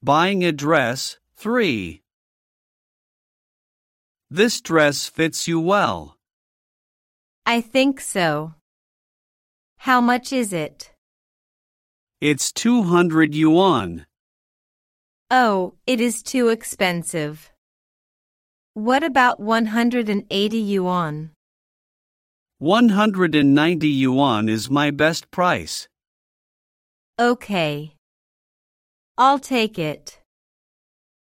Buying a dress, 3. This dress fits you well. I think so. How much is it? It's 200 yuan. Oh, it is too expensive. What about 180 yuan? 190 yuan is my best price. Okay. I'll take it.